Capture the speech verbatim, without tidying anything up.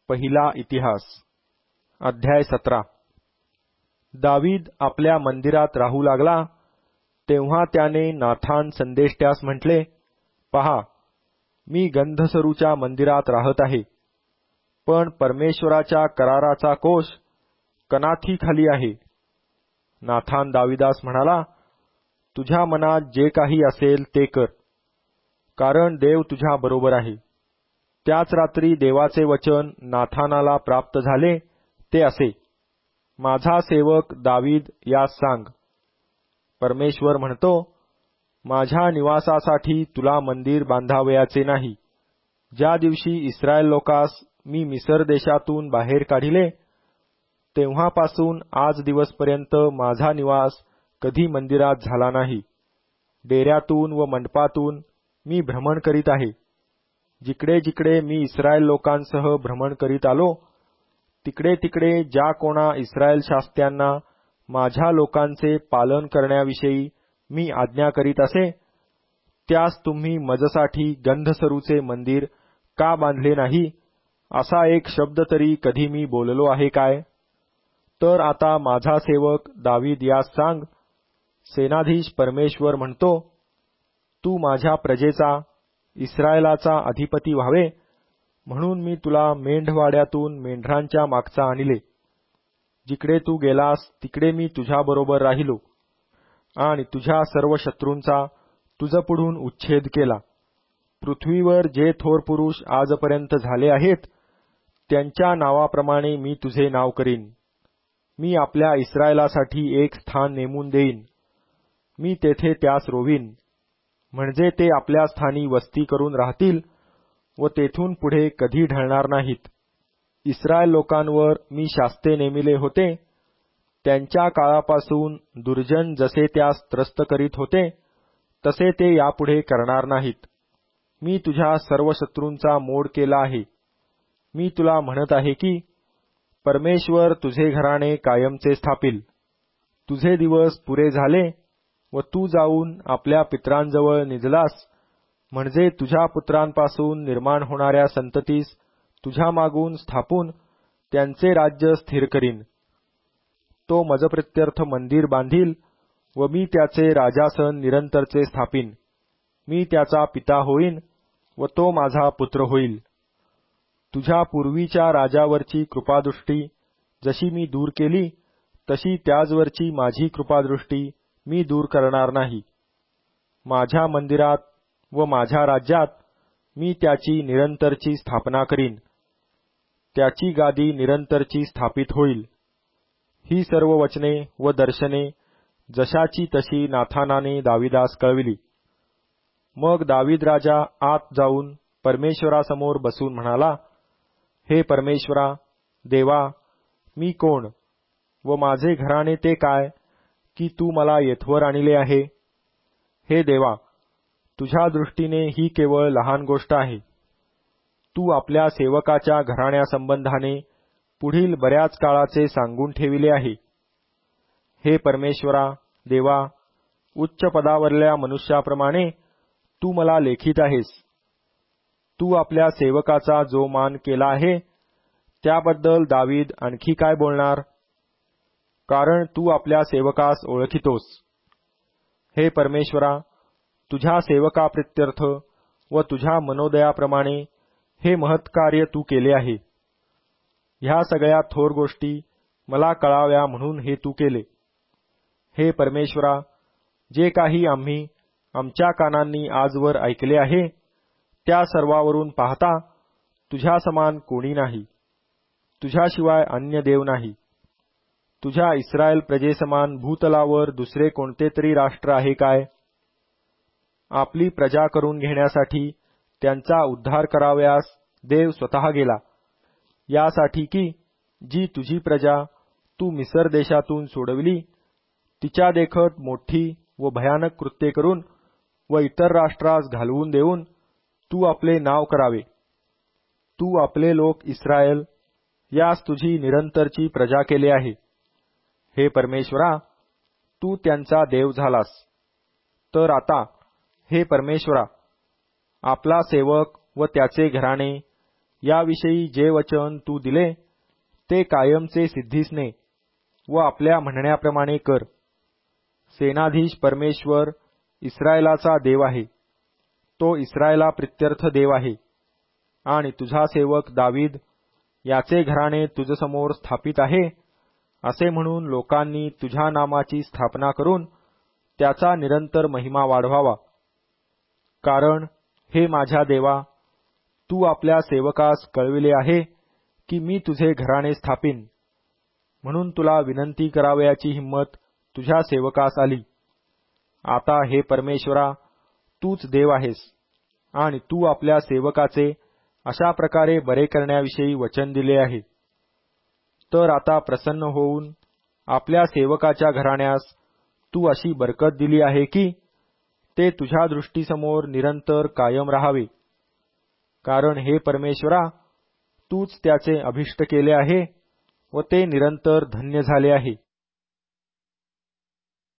पहिला इतिहास अध्याय सतरा. दावीद आपल्या मंदिरात राहू लागला तेव्हा त्याने नाथान संदेष्ट्यास म्हटले, पहा, मी गंधसरूच्या मंदिरात राहत आहे, पण परमेश्वराच्या कराराचा कोश कनाथीखाली आहे. नाथान दाविदास म्हणाला, तुझ्या मनात जे काही असेल ते कर, कारण देव तुझ्या बरोबर आहे. त्याच रात्री देवाचे वचन नाथानाला प्राप्त झाले ते असे, माझा सेवक दावीद यास सांग, परमेश्वर म्हणतो, माझ्या निवासासाठी तुला मंदिर बांधावयाचे नाही. ज्या दिवशी इस्रायल लोकास मी मिसर देशातून बाहेर काढिले तेव्हापासून आज दिवसपर्यंत माझा निवास कधी मंदिरात झाला नाही. डेऱ्यातून व मंडपातून मी भ्रमण करीत आहे. जिकडे जिकडे मी इस्रायल लोकांसह भ्रमण करीत आलो तिकडे तिकडे ज्या कोणा इस्रायल शास्त्यांना माझ्या लोकांचे पालन करण्याविषयी मी आज्ञा करीत असे, त्यास तुम्ही मजसाठी गंधसरूचे मंदिर का बांधले नाही, असा एक शब्द तरी कधी मी बोललो आहे काय? तर आता माझा सेवक दावीद यास सांग, सेनाधीश परमेश्वर म्हणतो, तू माझ्या प्रजेचा इस्रायलाचा अधिपती व्हावे म्हणून मी तुला मेंढवाड्यातून मेंढरांच्या मागचा आणले. जिकडे तू गेलास तिकडे मी तुझ्याबरोबर राहिलो आणि तुझ्या सर्व शत्रूंचा तुझपुढून उच्छेद केला. पृथ्वीवर जे थोर पुरुष आजपर्यंत झाले आहेत त्यांच्या नावाप्रमाणे मी तुझे नाव करीन. मी आपल्या इस्रायलासाठी एक स्थान नेमून देईन. मी तेथे त्यास रोवीन, म्हणजे ते आपल्या स्थानी वस्ती करून राहतील व तेथून पुढे कधी ढळणार नाहीत. इस्रायल लोकांवर मी शास्ते नेमिले होते त्यांच्या काळापासून दुर्जन जसे त्यास त्रस्त करीत होते तसे ते यापुढे करणार नाहीत. मी तुझ्या सर्व शत्रूंचा मोड केला आहे. मी तुला म्हणत आहे की परमेश्वर तुझे घराणे कायमचे स्थापिल. तुझे दिवस पुरे झाले व तू जाऊन आपल्या पितरांजवळ निजलास, म्हणजे तुझ्या पुत्रांपासून निर्माण होणाऱ्या संततीस तुझ्या मागून स्थापून त्यांचे राज्य स्थिर करीन. तो मजप्रित्यर्थ मंदिर बांधील व मी त्याचे राजासन निरंतरचे स्थापीन. मी त्याचा पिता होईन व तो माझा पुत्र होईल. तुझ्या पूर्वीच्या राजावरची कृपादृष्टी जशी मी दूर केली तशी त्याचवरची माझी कृपादृष्टी मी दूर करणार नाही. माझ्या मंदिरात व माझ्या राज्यात मी त्याची निरंतरची स्थापना करीन. त्याची गादी निरंतरची स्थापित होईल. ही सर्व वचने व दर्शने जशाची तशी नाथानाने दाविदास कळविली. मग दावीद राजा आत जाऊन परमेश्वरासमोर बसून म्हणाला, हे परमेश्वरा, देवा, मी कोण व माझे घराणे ते काय की तू मला येथवर आणले आहे? हे देवा, तुझ्या दृष्टीने ही केवळ लहान गोष्ट आहे. तू आपल्या सेवकाच्या घराण्यासंबंधाने पुढील बऱ्याच काळाचे सांगून ठेविले आहे. हे परमेश्वरा, देवा, उच्च पदावरल्या मनुष्याप्रमाणे तू मला लेखीत आहेस. तू आपल्या सेवकाचा जो मान केला आहे त्याबद्दल दावीद आणखी काय बोलणार? कारण तू आपल्या सेवकास ओळखितोस. हे परमेश्वरा, तुझ्या सेवकाप्रित्यर्थ व तुझ्या मनोदयाप्रमाणे हे महत्कार्य तू केले आहे. ह्या सगळ्या थोर गोष्टी मला कळाव्या म्हणून हे तू केले. हे परमेश्वरा, जे काही आम्ही आमच्या कानांनी आजवर ऐकले आहे त्या सर्वावरून पाहता तुझ्या समान कोणी नाही. तुझ्याशिवाय अन्य देव नाही. तुझ्या इस्रायल प्रजेसमान भूतलावर दुसरे कोणते तरी राष्ट्र आहे काय? आपली प्रजा करून घेण्यासाठी त्यांचा उद्धार करावयास देव स्वतः गेला, यासाठी की जी तुझी प्रजा तू मिसर देशातून सोडविली तिच्या देखत मोठी व भयानक कृत्ये करून व इतर राष्ट्रास घालवून देऊन तू आपले नाव करावे. तू आपले लोक इस्रायल यास तुझी निरंतरची प्रजा केले आहे. हे परमेश्वरा, तू त्यांचा देव झालास. तर आता हे परमेश्वरा, आपला सेवक व त्याचे घराणे याविषयी जे वचन तू दिले ते कायमचे सिद्धीसने व आपल्या म्हणण्याप्रमाणे कर. सेनाधीश परमेश्वर इस्रायलाचा देव आहे, तो इस्रायला प्रित्यर्थ देव आहे, आणि तुझा सेवक दावीद याचे घराणे तुझसमोर स्थापित आहे असे म्हणून लोकांनी तुझ्या नामाची स्थापना करून त्याचा निरंतर महिमा वाढवावा. कारण हे माझ्या देवा, तू आपल्या सेवकास कळविले आहे की मी तुझे घराणे स्थापिन, म्हणून तुला विनंती करावयाची हिंमत तुझ्या सेवकास आली. आता हे परमेश्वरा, तूच देव आहेस, आणि तू आपल्या सेवकाचे अशा प्रकारे बरे करण्याविषयी वचन दिले आहे. तर आता प्रसन्न होऊन आपल्या सेवकाच्या घराण्यास तू अशी बरकत दिली आहे की ते तुझ्या दृष्टीसमोर निरंतर कायम राहावे. कारण हे परमेश्वरा, तूच त्याचे अभिष्ट केले आहे व ते निरंतर धन्य झाले आहे.